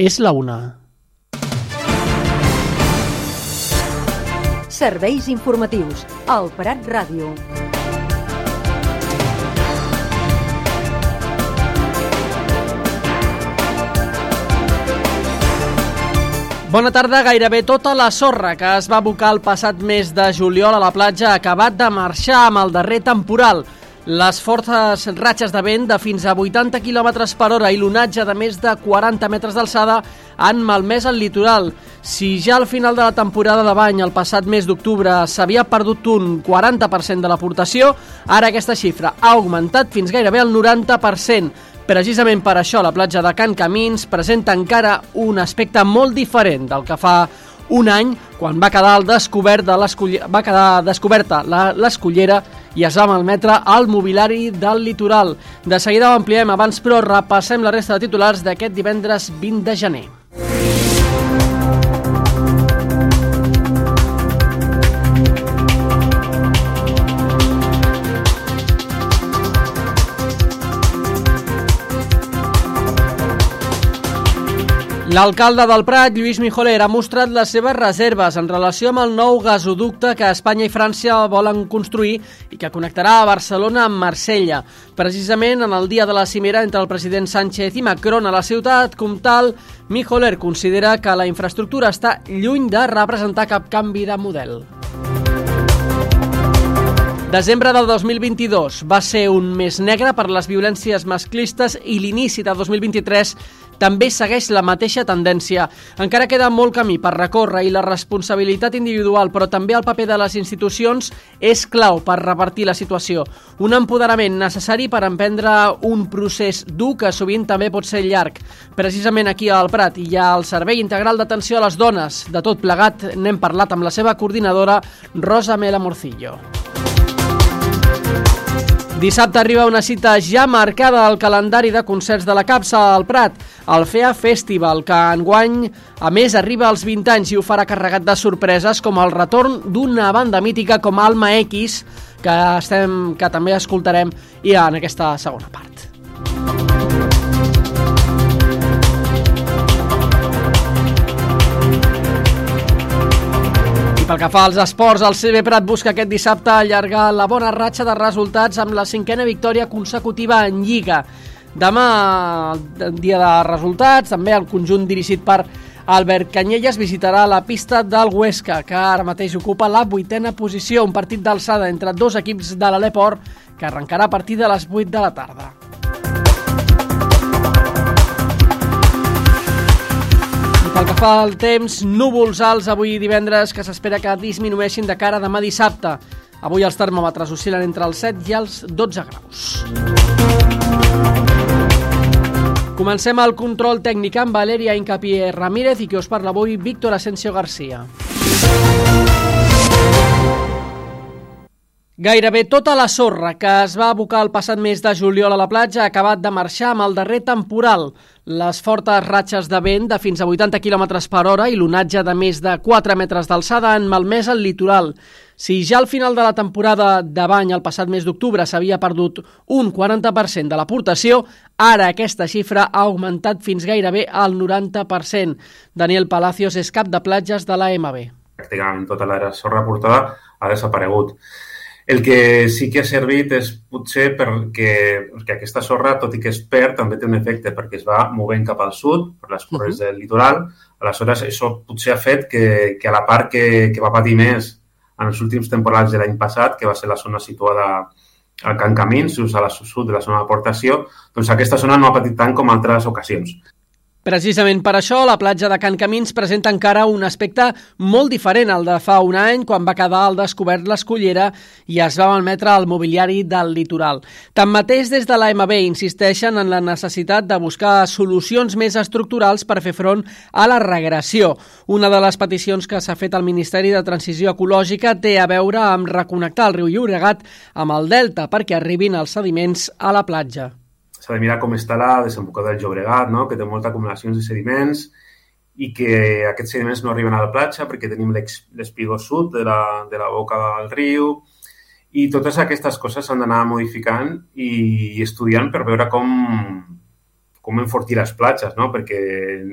És la 1. Serveis informatius al Prat Ràdio. Bona tarda. Gairebé tota la sorra que es va abocar el passat mes de juliol a la platja ha acabat de marxar amb el darrer temporal. Les fortes ratxes de vent de fins a 80 km per hora i l'onatge de més de 40 metres d'alçada han malmès el litoral. Si ja al final de la temporada de bany, el passat mes d'octubre, s'havia perdut un 40% de l'aportació, ara aquesta xifra ha augmentat fins gairebé el 90%. Precisament per això la platja de Can Camins presenta encara un aspecte molt diferent del que fa un any, quan va quedar descoberta l'escullera i es va malmetre el mobiliari del litoral. De seguida ho ampliem, abans però repassem la resta de titulars d'aquest divendres 20 de gener. L'alcalde del Prat, Lluís Mijoler, ha mostrat les seves reserves en relació amb el nou gasoducte que Espanya i França volen construir i que connectarà a Barcelona amb Marsella. Precisament en el dia de la cimera entre el president Sánchez i Macron a la ciutat comtal, Mijoler considera que la infraestructura està lluny de representar cap canvi de model. Desembre del 2022 va ser un mes negre per les violències masclistes i l'inici de 2023 també segueix la mateixa tendència. Encara queda molt camí per recórrer i la responsabilitat individual, però també el paper de les institucions és clau per revertir la situació. Un empoderament necessari per emprendre un procés dur que sovint també pot ser llarg. Precisament aquí al Prat hi ha el Servei Integral d'Atenció a les Dones. De tot plegat n'hem parlat amb la seva coordinadora, Rosa Mela Morcillo. Dissabte arriba una cita ja marcada al calendari de concerts de la Capsa al Prat, el FEA Festival, que enguany, a més, arriba als 20 anys i ho farà carregat de sorpreses com el retorn d'una banda mítica com Alma X, que també escoltarem ja en aquesta segona part. Pel que fa als esports, el CB Prat busca aquest dissabte allargar la bona ratxa de resultats amb la 5a victòria consecutiva en Lliga. Demà, dia de resultats, també el conjunt dirigit per Albert Canyelles visitarà la pista del Huesca, que ara mateix ocupa la 8a posició, un partit d'alçada entre dos equips de l'Aleport que arrencarà a partir de les 8 de la tarda. Pel que fa al temps, núvols alts avui divendres que s'espera que disminueixin de cara a demà dissabte. Avui els termòmetres oscil·len entre els 7 i els 12 graus. Comencem el control tècnic amb Valeria Incapié Ramírez i qui us parla avui, Víctor Asensio García. Gairebé tota la sorra que es va abocar el passat mes de juliol a la platja ha acabat de marxar amb el darrer temporal. Les fortes ratxes de vent de fins a 80 km per hora i l'onatge de més de 4 metres d'alçada han malmès el litoral. Si ja al final de la temporada de bany el passat mes d'octubre s'havia perdut un 40% de l'aportació, ara aquesta xifra ha augmentat fins gairebé al 90%. Daniel Palacios és cap de platges de l'AMB. Pràcticament tota la sorra aportada ha desaparegut. El que sí que ha servit és potser perquè aquesta sorra, tot i que es perd, també té un efecte perquè es va movent cap al sud, per les corrents del litoral. Aleshores, això potser ha fet que a la part que va patir més en els últims temporals de l'any passat, que va ser la zona situada al Can Camins, just a la sud de la zona d'aportació, doncs aquesta zona no ha patit tant com altres ocasions. Precisament per això, la platja de Can Camins presenta encara un aspecte molt diferent al de fa un any, quan va quedar al descobert l'escullera i es va malmetre el mobiliari del litoral. Tanmateix, des de l'AMB insisteixen en la necessitat de buscar solucions més estructurals per fer front a la regressió. Una de les peticions que s'ha fet al Ministeri de Transició Ecològica té a veure amb reconnectar el riu Llobregat amb el delta perquè arribin els sediments a la platja. S'ha de mirar com està la desembocadura del Llobregat, no? Que té moltes acumulacions de sediments i que aquests sediments no arriben a la platja perquè tenim l'espigó sud de la boca del riu i totes aquestes coses s'han d'anar modificant i estudiant per veure com enfortir les platges, no? Perquè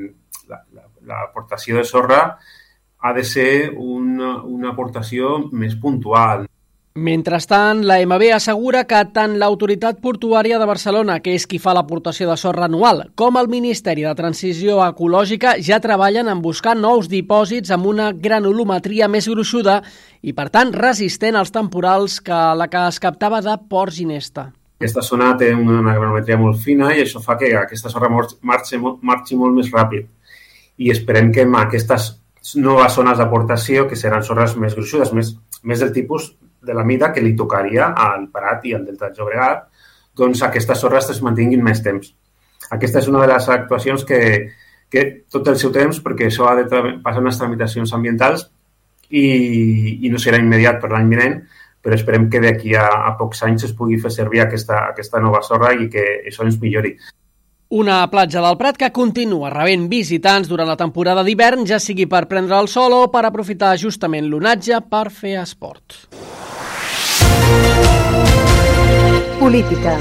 l'aportació de sorra ha de ser una aportació més puntual. Mentrestant, la MB assegura que tant l'Autoritat Portuària de Barcelona, que és qui fa l'aportació de sorra anual, com el Ministeri de Transició Ecològica ja treballen en buscar nous dipòsits amb una granulometria més gruixuda i, per tant, resistent als temporals que la que es captava de Port Ginesta. Aquesta zona té una granulometria molt fina i això fa que aquesta sorra marxi molt més ràpid. I esperem que amb aquestes noves zones d'aportació, que seran sorres més gruixudes, més del tipus de la mida que li tocaria al Prat i al Delta del Llobregat, doncs aquestes sorres es mantinguin més temps. Aquesta és una de les actuacions que tot el seu temps, perquè això ha de passar unes tramitacions ambientals i no serà immediat per l'any vinent, però esperem que d'aquí a pocs anys es pugui fer servir aquesta nova sorra i que això ens millori. Una platja del Prat que continua rebent visitants durant la temporada d'hivern, ja sigui per prendre el sol o per aprofitar justament l'onatge per fer esport. Política.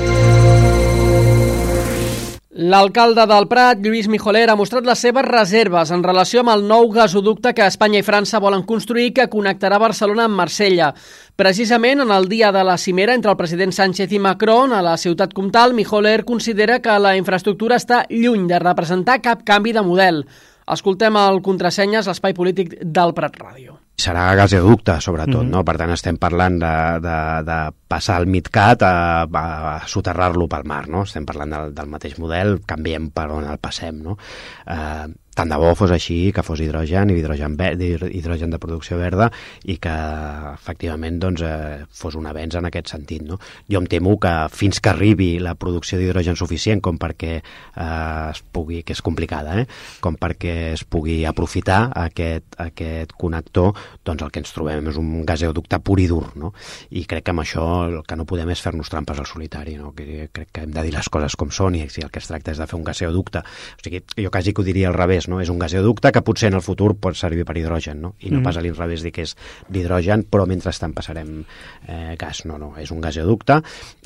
L'alcalde del Prat, Lluís Mijoler, ha mostrat les seves reserves en relació amb el nou gasoducte que Espanya i França volen construir que connectarà Barcelona amb Marsella. Precisament en el dia de la cimera entre el president Sánchez i Macron a la ciutat comtal, Mijoler considera que la infraestructura està lluny de representar cap canvi de model. Escoltem el Contrasenyes, l'espai polític del Prat Ràdio. Serà gasoducte, sobretot, no? Per tant, estem parlant de passar el MidCat a soterrar-lo pel mar, no? Estem parlant del mateix model, canviem per on el passem, no? Tant de bo fos així, que fos hidrogen i hidrogen de producció verda i que, efectivament, doncs, fos un avenç en aquest sentit, no? Jo em temo que fins que arribi la producció d'hidrogen suficient com perquè es pugui, que és complicada, com perquè es pugui aprofitar aquest connector, doncs el que ens trobem és un gasoducte pur i dur, no? I crec que amb això el que no podem és fer-nos trampes al solitari, no? Crec que hem de dir les coses com són i si el que es tracta és de fer un gasoducte. O sigui, jo quasi que ho diria al revés, no? És un gasoducte que potser en el futur pot servir per hidrogen, no? I no pas a l'inrevés dir que és d'hidrogen, però mentrestant passarem gas. No, és un gasoducte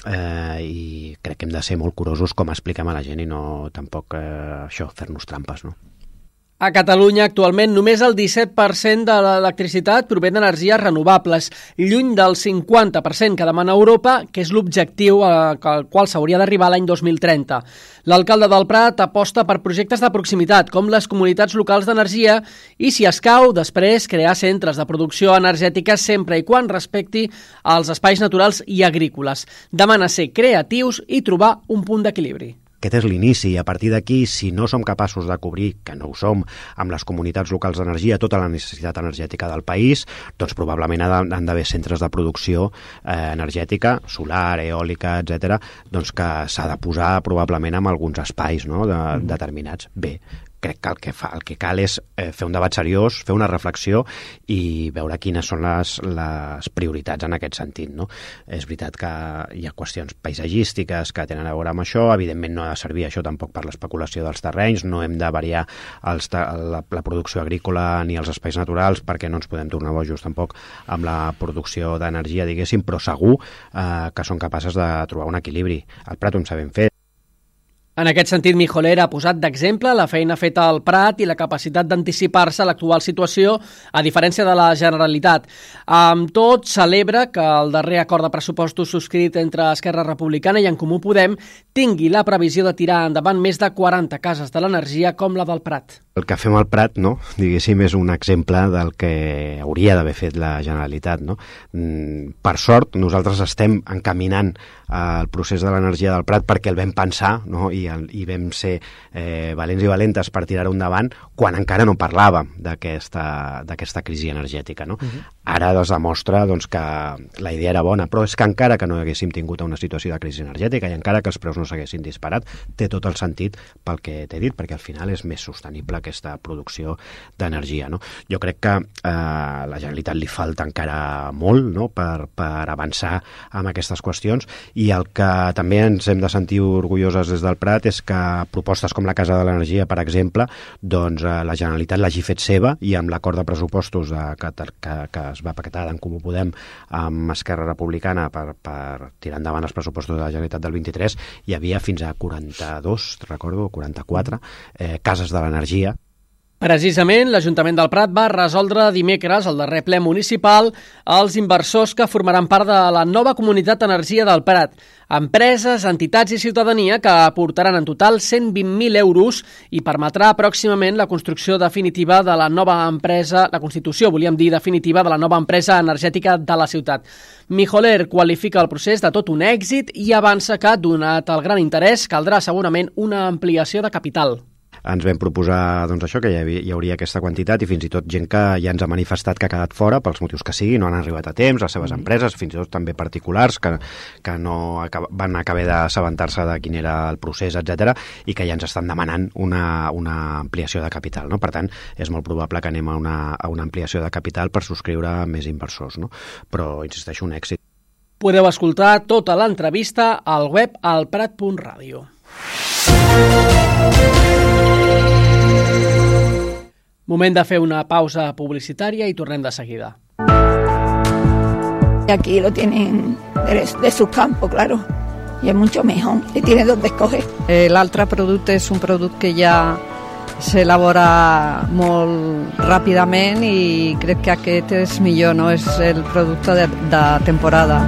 i crec que hem de ser molt curosos com expliquem a la gent i no tampoc fer-nos trampes, no? A Catalunya, actualment, només el 17% de l'electricitat prové d'energies renovables, lluny del 50% que demana Europa, que és l'objectiu al qual s'hauria d'arribar l'any 2030. L'alcalde del Prat aposta per projectes de proximitat, com les comunitats locals d'energia, i, si escau, després crear centres de producció energètica sempre i quan respecti els espais naturals i agrícoles. Demana ser creatius i trobar un punt d'equilibri. Aquest és l'inici i a partir d'aquí, si no som capaços de cobrir, que no ho som, amb les comunitats locals d'energia tota la necessitat energètica del país, doncs probablement han d'haver centres de producció energètica, solar, eòlica, etc., doncs que s'ha de posar probablement en alguns espais, no?, determinats. Bé, crec que el que cal és fer un debat seriós, fer una reflexió i veure quines són les prioritats en aquest sentit, no? És veritat que hi ha qüestions paisatgístiques que tenen a veure amb això, evidentment no ha de servir això tampoc per l'especulació dels terrenys, no hem de variar la producció agrícola ni els espais naturals perquè no ens podem tornar bojos tampoc amb la producció d'energia, diguéssim, però segur que són capaces de trobar un equilibri. Al Prat ho sabem fer. En aquest sentit, Mijoler ha posat d'exemple la feina feta al Prat i la capacitat d'anticipar-se a l'actual situació, a diferència de la Generalitat. Amb tot, celebra que el darrer acord de pressupostos subscrit entre Esquerra Republicana i En Comú Podem tingui la previsió de tirar endavant més de 40 cases de l'energia com la del Prat. El que fem al Prat, no?, diguéssim, és un exemple del que hauria d'haver fet la Generalitat, no? Per sort, nosaltres estem encaminant el procés de l'energia del Prat perquè el vam pensar, no?, i vam ser valents i valentes per tirar-ho endavant quan encara no parlàvem d'aquesta crisi energètica, no? Ara es demostra doncs, que la idea era bona, però és que encara que no haguéssim tingut una situació de crisi energètica i encara que els preus no s'haguessin disparat, té tot el sentit pel que t'he dit, perquè al final és més sostenible aquesta producció d'energia, no? Jo crec que a la Generalitat li falta encara molt, no?, per avançar amb aquestes qüestions, i el que també ens hem de sentir orgulloses des del Prat és que propostes com la Casa de l'Energia, per exemple, doncs la Generalitat l'hagi fet seva i amb l'acord de pressupostos que es va pactar d'en Comú Podem amb Esquerra Republicana per tirar endavant els pressupostos de la Generalitat del 23, hi havia fins a 42, recordo, 44 cases de l'energia Precisament, l'Ajuntament del Prat va resoldre dimecres, al darrer ple municipal, els inversors que formaran part de la nova Comunitat d'Energia del Prat. Empreses, entitats i ciutadania que aportaran en total 120.000 euros i permetrà pròximament la construcció definitiva de la nova empresa, la constitució, volíem dir, definitiva de la nova empresa energètica de la ciutat. Mijoler qualifica el procés de tot un èxit i avança que, donat el gran interès, caldrà segurament una ampliació de capital. Ens vam proposar això, que hi hauria aquesta quantitat, i fins i tot gent que ja ens ha manifestat que ha quedat fora pels motius que sigui, no han arribat a temps, les seves empreses, fins i tot també particulars que no van acabar d'assabentar-se de quin era el procés, etc, i que ja ens estan demanant una ampliació de capital, no? Per tant, és molt probable que anem a una ampliació de capital per subscriure més inversors, no? Però, insisteixo, un èxit. Podeu escoltar tota l'entrevista al web alprat.radio. Moment de fer una pausa publicitària i tornem de seguida. Aquí lo tienen de su campo, claro, y es mucho mejor, y tiene donde escoger. L'altre producte és un producte que ja s'elabora molt ràpidament i crec que aquest és millor, no? És el producte de temporada.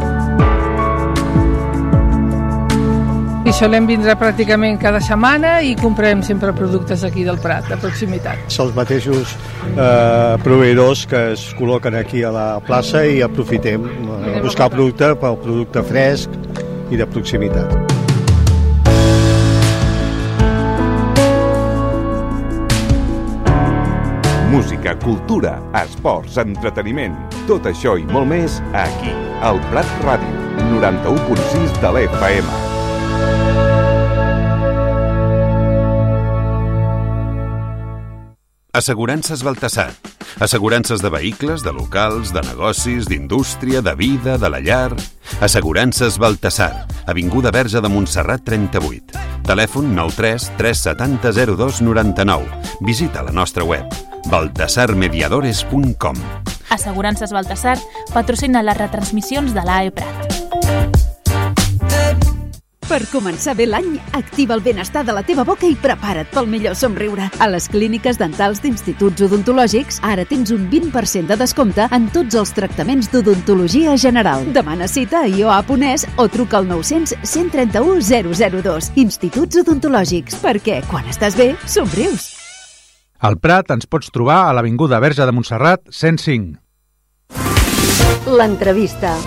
I solem vindre pràcticament cada setmana i comprem sempre productes aquí del Prat, de proximitat. Són els mateixos proveïdors que es col·loquen aquí a la plaça i aprofitem a buscar producte pel producte fresc i de proximitat. Música, cultura, esports, entreteniment, tot això i molt més aquí, al Prat Ràdio, 91.6 de l'FM. Assegurances Baltasar. Assegurances de vehicles, de locals, de negocis, d'indústria, de vida, de la llar. Assegurances Baltasar. Avinguda Verge de Montserrat 38. Telèfon 93 370 02 99. Visita la nostra web baltasarmediadores.com. Assegurances Baltasar patrocina les retransmissions de l'AE Prat. Per començar bé l'any, activa el benestar de la teva boca i prepara't pel millor somriure. A les clíniques dentals d'Instituts Odontològics ara tens un 20% de descompte en tots els tractaments d'odontologia general. Demana cita a ioa.es o truca al 900 131 002. Instituts Odontològics, perquè quan estàs bé, somrius. Al Prat ens pots trobar a l'Avinguda Verge de Montserrat 105. L'entrevista.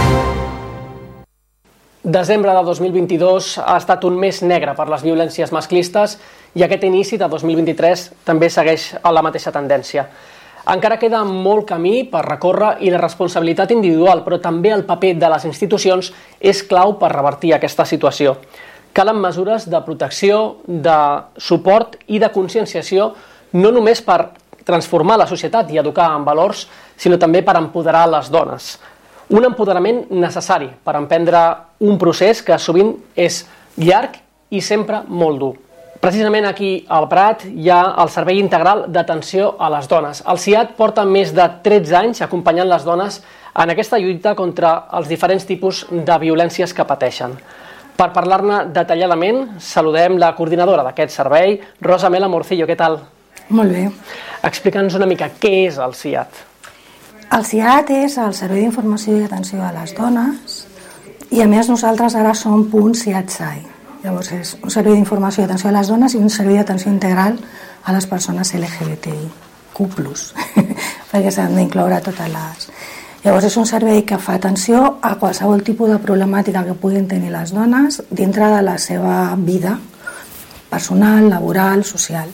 Desembre de 2022 ha estat un mes negre per les violències masclistes i aquest inici de 2023 també segueix la mateixa tendència. Encara queda molt camí per recórrer i la responsabilitat individual, però també el paper de les institucions és clau per revertir aquesta situació. Calen mesures de protecció, de suport i de conscienciació, no només per transformar la societat i educar en valors, sinó també per empoderar les dones. Un empoderament necessari per emprendre un procés que sovint és llarg i sempre molt dur. Precisament aquí al Prat hi ha el Servei Integral d'Atenció a les Dones. El CIAT porta més de 13 anys acompanyant les dones en aquesta lluita contra els diferents tipus de violències que pateixen. Per parlar-ne detalladament, saludem la coordinadora d'aquest servei, Rosa Mela Morcillo. Què tal? Molt bé. Explica'ns una mica què és el CIAT. El CIAT és el Servei d'Informació i Atenció a les Dones i a més nosaltres ara som punt CIAT-SAI. Llavors és un servei d'informació i atenció a les dones i un servei d'atenció integral a les persones LGBTIQ+, perquè s'han d'incloure totes les... Llavors és un servei que fa atenció a qualsevol tipus de problemàtica que puguin tenir les dones dintre de la seva vida personal, laboral, social.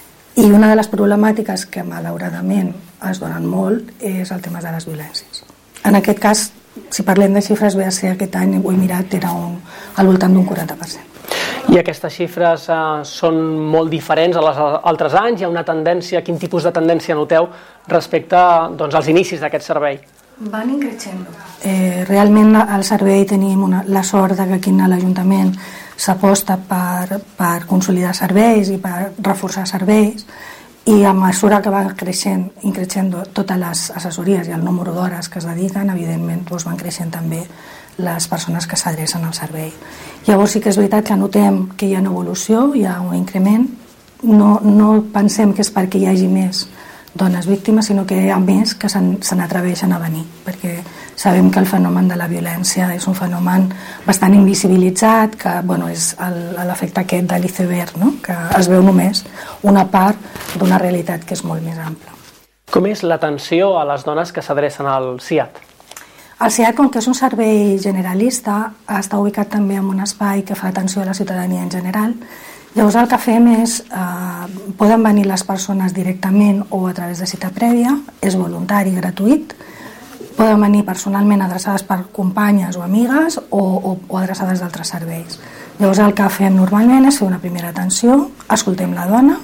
I una de les problemàtiques que malauradament es donen molt és el tema de les violències. En aquest cas, si parlem de xifres, ve a ser aquest any, ho he mirat, era al voltant d'un 40%. I aquestes xifres són molt diferents als altres anys? Hi ha una tendència, quin tipus de tendència noteu respecte als inicis d'aquest servei? Van increixent. Realment al servei tenim la sort que aquí a l'Ajuntament s'aposta per consolidar serveis i per reforçar serveis i a mesura que van increixent totes les assessories i el número d'hores que es dediquen, evidentment van creixent també les persones que s'adrecen al servei. Llavors sí que és veritat que notem que hi ha una evolució, hi ha un increment no pensem que és perquè hi hagi més dones víctimes, sinó que hi ha més que se n'atreveixen a venir, perquè sabem que el fenomen de la violència és un fenomen bastant invisibilitzat, que és l'efecte aquest de l'iceberg, no? Que es veu només una part d'una realitat que és molt més ampla. Com és l'atenció a les dones que s'adrecen al SIAD? El SIAD, com que és un servei generalista, està ubicat també en un espai que fa atenció a la ciutadania en general. Llavors el que fem és, poden venir les persones directament o a través de cita prèvia, és voluntari, gratuït, poden venir personalment adreçades per companyes o amigues o adreçades d'altres serveis. Llavors el que fem normalment és fer una primera atenció, escoltem la dona,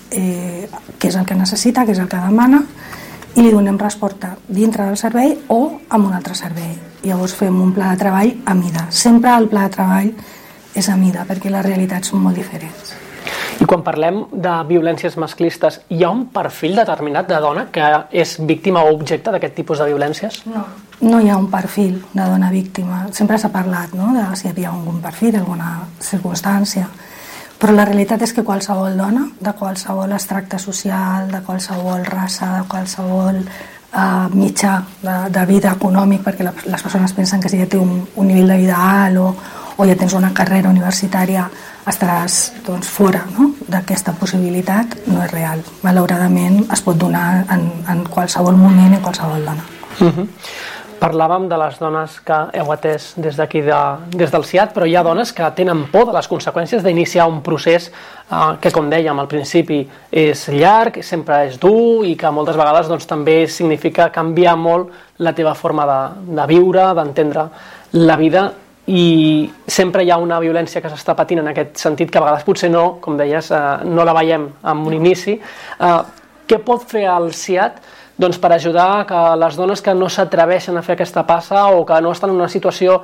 què és el que necessita, què és el que demana, i li donem resposta dintre del servei o en un altre servei. Llavors fem un pla de treball a mida. Sempre el pla de treball és a mida, perquè les realitats són molt diferents. I quan parlem de violències masclistes, hi ha un perfil determinat de dona que és víctima o objecte d'aquest tipus de violències? No hi ha un perfil de dona víctima. Sempre s'ha parlat, no?, de si hi havia algun perfil, alguna circumstància. Però la realitat és que qualsevol dona, de qualsevol extracte social, de qualsevol raça, de qualsevol mitjà de vida econòmic, perquè les persones pensen que si ja té un nivell de vida alt o ja tens una carrera universitària estaràs fora, no?, d'aquesta possibilitat. No és real. Malauradament es pot donar en qualsevol moment i qualsevol dona. Parlàvem de les dones que heu atès des d'aquí, des del SIAD, però hi ha dones que tenen por de les conseqüències d'iniciar un procés que, com dèiem al principi, és llarg, sempre és dur i que moltes vegades també significa canviar molt la teva forma de viure, d'entendre la vida, i sempre hi ha una violència que s'està patint en aquest sentit, que a vegades potser no, com deies, no la veiem en un inici. Què pot fer el SIAD per ajudar que les dones que no s'atreveixen a fer aquesta passa o que no estan en una situació,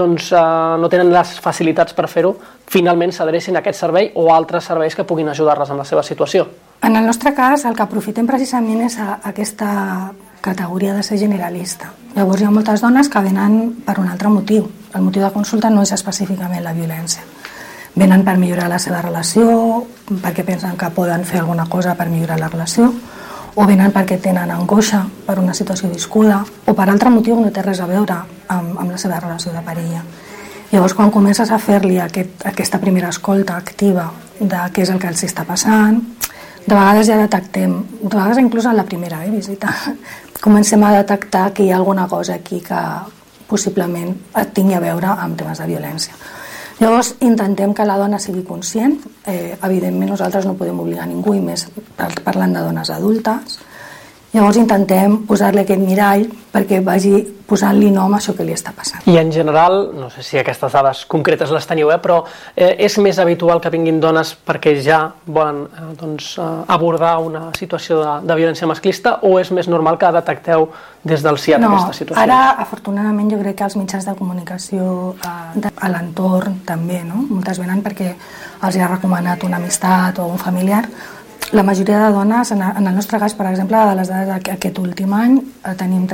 no tenen les facilitats per fer-ho, finalment s'adrecin a aquest servei o a altres serveis que puguin ajudar-les en la seva situació? En el nostre cas, el que aprofitem precisament és aquesta categoria de ser generalista. Llavors hi ha moltes dones que venen per un altre motiu. El motiu de consulta no és específicament la violència. Venen per millorar la seva relació, perquè pensen que poden fer alguna cosa per millorar la relació, o venen perquè tenen angoixa per una situació viscuda, o per altre motiu no té res a veure amb la seva relació de parella. Llavors, quan comences a fer-li aquesta primera escolta activa de què és el que els està passant, de vegades ja detectem, de vegades inclús en la primera visita, comencem a detectar que hi ha alguna cosa aquí que possiblement tingui a veure amb temes de violència. Llavors intentem que la dona sigui conscient. Evidentment nosaltres no podem obligar ningú, i més parlant de dones adultes. Llavors intentem posar-li aquest mirall perquè vagi posant-li nom a això que li està passant. I en general, no sé si aquestes dades concretes les teniu, però és més habitual que vinguin dones perquè ja volen abordar una situació de violència masclista, o és més normal que detecteu des del SIAD aquesta situació? Ara, afortunadament, jo crec que els mitjans de comunicació a l'entorn també, no? Moltes venen perquè els ha recomanat una amistat o un familiar. La majoria de dones, en el nostre cas, per exemple, de les dades d'aquest últim any, tenim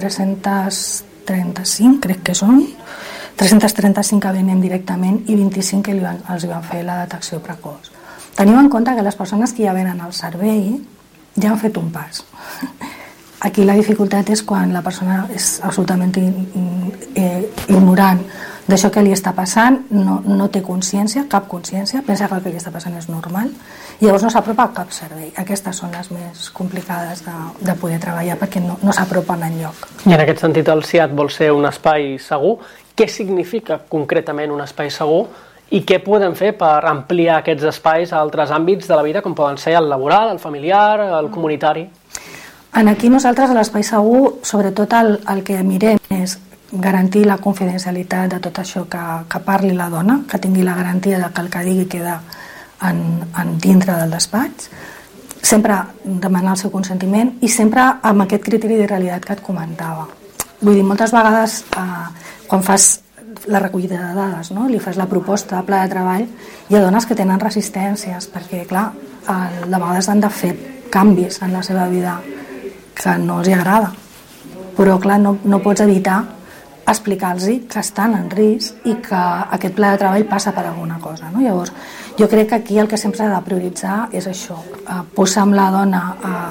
335, crec que són, 335 que venen directament i 25 que els van fer la detecció precoç. Tenim en compte que les persones que ja venen al servei ja han fet un pas. Aquí la dificultat és quan la persona és absolutament ignorant d'això que li està passant, no té consciència, cap consciència, pensa que el que li està passant és normal, i llavors no s'apropa a cap servei. Aquestes són les més complicades de poder treballar perquè no s'apropen enlloc. I en aquest sentit el SIAD vol ser un espai segur. Què significa concretament un espai segur i què podem fer per ampliar aquests espais a altres àmbits de la vida, com poden ser el laboral, el familiar, el comunitari? Aquí nosaltres a l'espai segur, sobretot el que mirem és garantir la confidencialitat de tot això que parli la dona, que tingui la garantia de que el que digui queda dintre del despatx, sempre demanar el seu consentiment i sempre amb aquest criteri de realitat que et comentava. Vull dir, moltes vegades quan fas la recollida de dades, no? Li fas la proposta de pla de treball, hi ha dones que tenen resistències perquè, clar, de vegades han de fer canvis en la seva vida que no els agrada, però clar, no pots evitar explicar-los que estan en risc i que aquest pla de treball passa per alguna cosa, no? Llavors, Jo crec que aquí el que sempre s'ha de prioritzar és això, posar amb la dona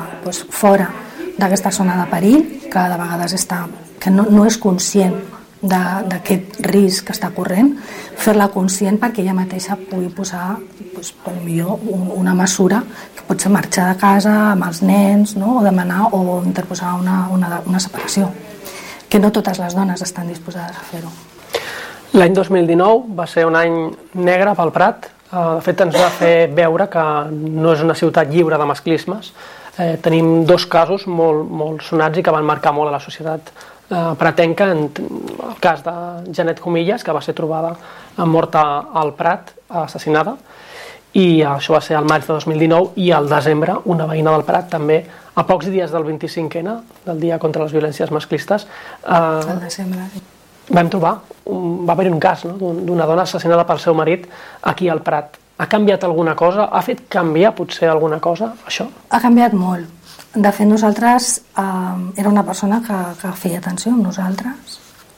fora d'aquesta zona de perill, que de vegades que no és conscient d'aquest risc que està corrent, fer-la conscient perquè ella mateixa pugui posar millor una mesura que pot ser marxar de casa amb els nens, no? O demanar o interposar una separació, que no totes les dones estan disposades a fer-ho. L'any 2019 va ser un any negre pel Prat. De fet, ens va fer veure que no és una ciutat lliure de masclismes. Tenim 2 casos molt sonats i que van marcar molt a la societat pratenca. El cas de Janet Comillas, que va ser trobada morta al Prat, assassinada, i això va ser al maig de 2019, i al desembre una veïna del Prat també, a pocs dies del 25N, del Dia contra les Violències Masclistes, al desembre vam trobar, va haver-hi un cas, no?, d'una dona assassinada pel seu marit aquí al Prat. Ha canviat alguna cosa? Ha fet canviar potser alguna cosa, això? Ha canviat molt. De fet, nosaltres era una persona que feia atenció amb nosaltres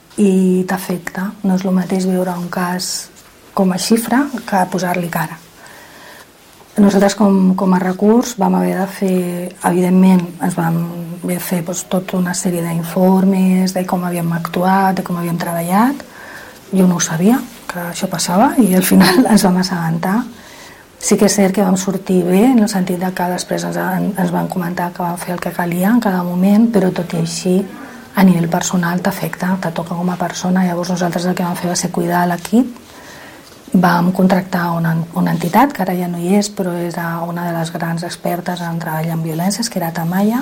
i t'afecta. No és el mateix viure un cas com a xifra que posar-li cara. Nosaltres com a recurs vam haver de fer, evidentment, ens vam haver de fer tota una sèrie d'informes de com havíem actuat, de com havíem treballat. Jo no ho sabia, que això passava, i al final ens vam assabentar. Sí que és cert que vam sortir bé, en el sentit que després ens van comentar que vam fer el que calia en cada moment, però tot i així, a nivell personal t'afecta, te toca com a persona. Llavors nosaltres el que vam fer va ser cuidar l'equip. Vam contractar una entitat, que ara ja no hi és, però era una de les grans expertes en treball en violències, que era Tamaya,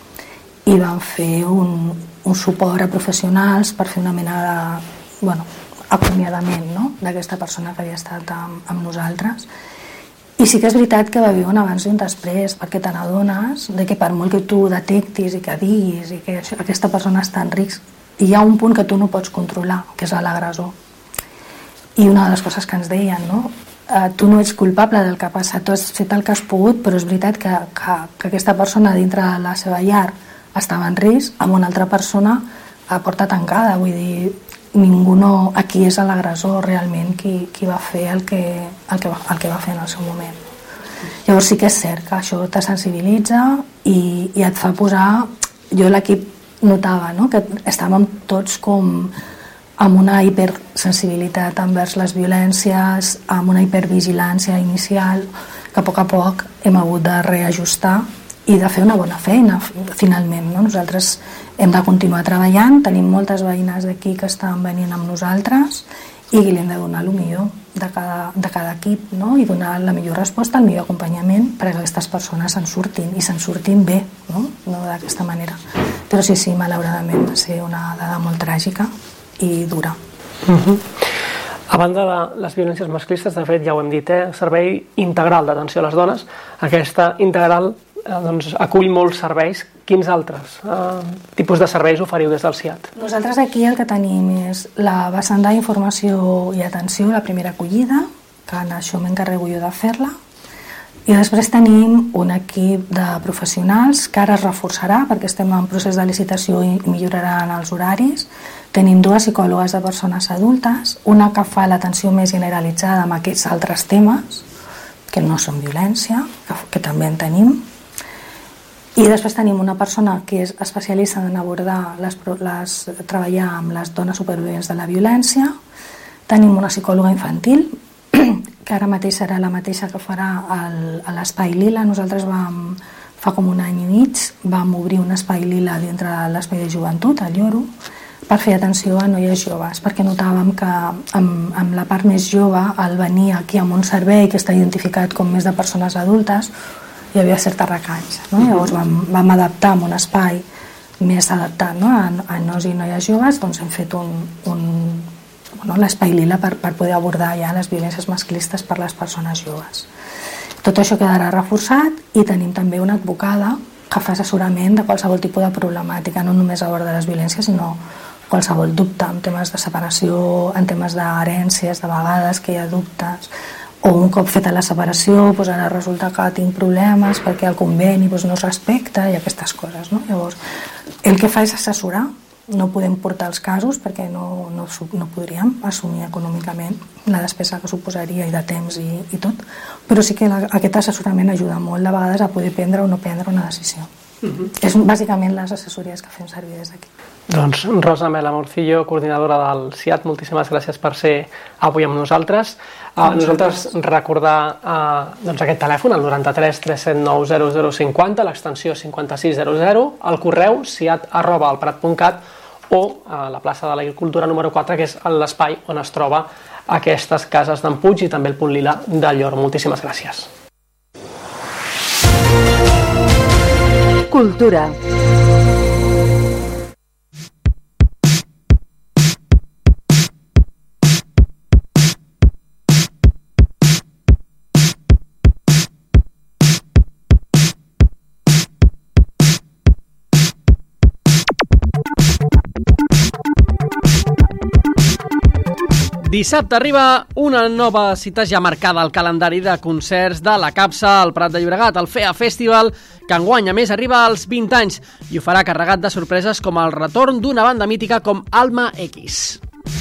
i vam fer un suport a professionals per fer una mena de acomiadament, no?, d'aquesta persona que havia estat amb nosaltres. I sí que és veritat que va haver un abans i un després, perquè te n'adones que per molt que tu detectis i que diguis i que aquesta persona està en risc, hi ha un punt que tu no pots controlar, que és l'agressor. I una de les coses que ens deien, no?, tu no ets culpable del que ha passat, tu has fet el que has pogut, però és veritat que aquesta persona dintre de la seva llar estava en risc, amb una altra persona a porta tancada. Vull dir, ningú no... Aquí és l'agressor realment qui va fer el que va fer en el seu moment. Llavors sí que és cert que això te sensibilitza i et fa posar... Jo l'equip notava, no?, que estàvem tots com amb una hipersensibilitat envers les violències, amb una hipervigilància inicial, que a poc hem hagut de reajustar i de fer una bona feina, finalment, no? Nosaltres hem de continuar treballant, tenim moltes veïnes d'aquí que estan venint amb nosaltres i li hem de donar el millor de cada equip, no?, i donar la millor resposta, el millor acompanyament perquè aquestes persones se'n surtin bé, no d'aquesta manera. Però sí, malauradament va ser una dada molt tràgica i dura. A banda de les violències masclistes, de fet, ja ho hem dit, servei integral d'atenció a les dones. Aquesta integral acull molts serveis. Quins altres tipus de serveis oferiu des del CIAT? Nosaltres aquí el que tenim és la vessant d'informació i atenció, la primera acollida, que en això m'encarrego jo de fer-la, i després tenim un equip de professionals que ara es reforçarà perquè estem en procés de licitació i milloraran els horaris. Tenim 2 psicòlogues de persones adultes, una que fa l'atenció més generalitzada amb aquests altres temes, que no són violència, que també en tenim. I després tenim una persona que és especialista en abordar treballar amb les dones supervivents de la violència. Tenim una psicòloga infantil, que ara mateix serà la mateixa que farà a l'Espai Lila. Nosaltres fa com un any i mig, vam obrir un Espai Lila dintre de l'Espai de Joventut, al Lloro, per fer atenció a noies joves, perquè notàvem que amb la part més jove, al venir aquí amb un servei que està identificat com més de persones adultes, hi havia certa recança, no? Llavors vam adaptar amb un espai més adaptat, no?, a nois i noies joves, doncs hem fet l'Espai Lila per poder abordar ja les violències masclistes per les persones joves. Tot això quedarà reforçat i tenim també una advocada que fa assessorament de qualsevol tipus de problemàtica, no només aborda les violències, sinó qualsevol dubte en temes de separació, en temes d'herències, de vegades que hi ha dubtes, o un cop feta la separació, doncs ara resulta que tinc problemes perquè el conveni no es respecta i aquestes coses, no? Llavors, el que fa és assessorar no podem portar els casos perquè no podríem assumir econòmicament la despesa que suposaria i de temps i tot, però sí que aquest assessorament ajuda molt de vegades a poder prendre o no prendre una decisió. És bàsicament les assessories que fem servir des d'aquí. Doncs Rosa Mela Morcillo, coordinadora del CIAT, moltíssimes gràcies per ser avui amb nosaltres. Nosaltres recordar aquest telèfon, el 93 379 0050, l'extensió 5600, el correu ciat@alprat.cat o a la plaça de l'Agricultura número 4, que és l'espai on es troba aquestes cases d'en Puig i també el punt lila de Llor. Moltíssimes gràcies. Cultura. Dissabte arriba una nova cita ja marcada al calendari de concerts de la Capsa al Prat de Llobregat, el FEA Festival, que enguany a més arriba als 20 anys i ho farà carregat de sorpreses com el retorn d'una banda mítica com Alma X.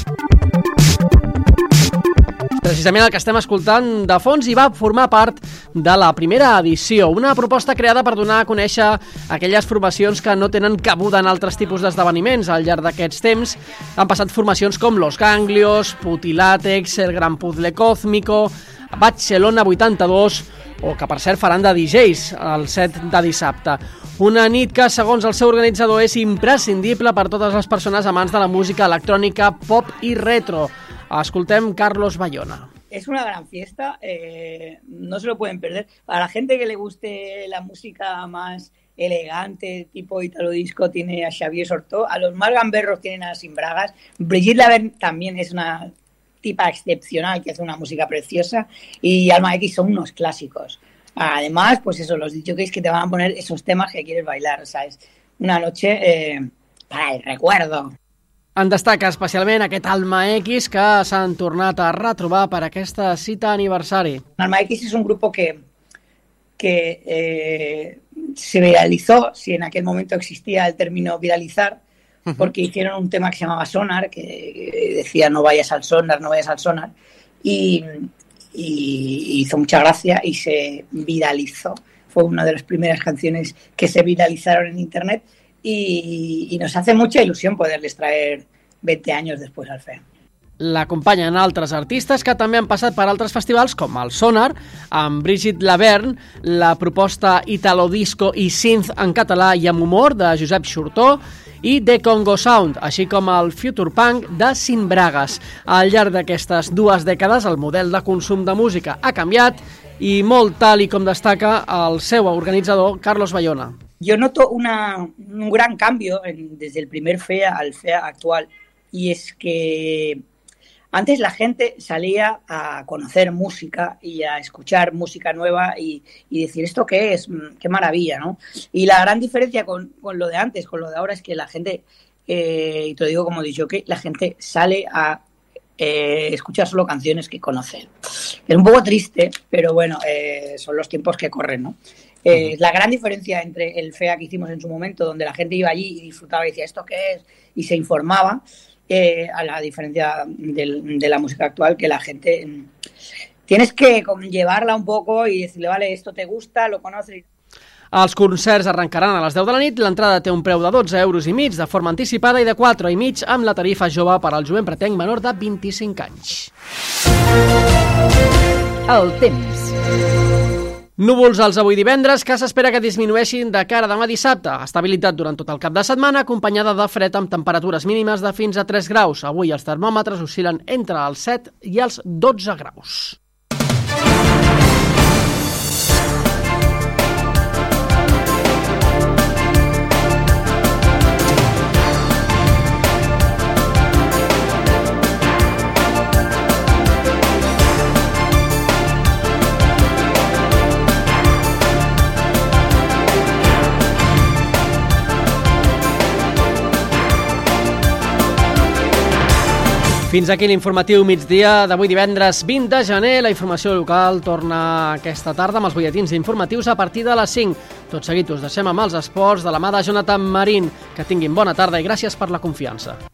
Precisament el que estem escoltant de fons i va formar part de la primera edició, una proposta creada per donar a conèixer aquelles formacions que no tenen cabuda en altres tipus d'esdeveniments. Al llarg d'aquests temps han passat formacions com Los Ganglios, Putilátex, El Gran Puzzle Cósmico, Barcelona 82, o que per cert faran de DJs el 7 de dissabte. Una nit que, segons el seu organitzador, és imprescindible per totes les persones amants de la música electrònica, pop i retro. Escoltem Carlos Bayona. Es una gran fiesta, no se lo pueden perder. Para la gente que le guste la música más elegante, tipo Italo Disco, tiene a Xavier Sortó. A los más gamberros tienen a Sin Bragas. Brigitte Laverne también es una tipa excepcional que hace una música preciosa. Y Alma X son unos clásicos. Además, pues eso, los DJs que te van a poner esos temas que quieres bailar. O sea, es una noche para el recuerdo. En destaca especialment aquest Alma X que s'han tornat a retrobar per aquesta cita aniversari. Alma X es un grupo que se viralizó, si en aquel momento existía el término viralizar, porque hicieron un tema que se llamaba Sonar, que decía no vayas al sonar, no vayas al sonar, y hizo mucha gracia y se viralizó. Fue una de las primeras canciones que se viralizaron en internet. I nos hace mucha il·lusió poder-les traer 20 anys després al FEA. L'acompanyen altres artistes que també han passat per altres festivals com el Sonar, amb Brigitte Laverne, la proposta Italo Disco i Synth en català i amb humor de Josep Xurtó i The Congo Sound, així com el Future Punk de Sin Bragas. Al llarg d'aquestes 2 dècades el model de consum de música ha canviat i molt tal i com destaca el seu organitzador Carlos Bayona. Yo noto un gran cambio desde el primer FEA al FEA actual, y es que antes la gente salía a conocer música y a escuchar música nueva y decir, ¿esto qué es? ¡Qué maravilla!, ¿no? Y la gran diferencia con lo de antes, con lo de ahora, es que la gente, y te lo digo como he dicho, que la gente sale a escuchar solo canciones que conocen. Es un poco triste, pero bueno, son los tiempos que corren, ¿no? La gran diferencia entre el FEA que hicimos en su momento, donde la gente iba allí y disfrutaba y decía ¿esto qué es? Y se informaba, a la diferencia de la música actual, que la gente tienes que llevarla un poco y decirle, vale, esto te gusta, lo conoces. Els concerts arrencaran a les 10 de la nit. L'entrada té un preu de 12,5 € de forma anticipada i de 4,5 € amb la tarifa jove per al jovent pretenc menor de 25 anys. El temps. Núvols als avui divendres que s'espera que disminueixin de cara a demà dissabte. Estabilitat durant tot el cap de setmana, acompanyada de fred amb temperatures mínimes de fins a 3 graus. Avui els termòmetres oscil·len entre els 7 i els 12 graus. Fins aquí l'informatiu migdia d'avui divendres 20 de gener. La informació local torna aquesta tarda amb els butlletins informatius a partir de les 5. Tot seguit us deixem amb els esports de la mà de Jonathan Marín. Que tinguin bona tarda i gràcies per la confiança.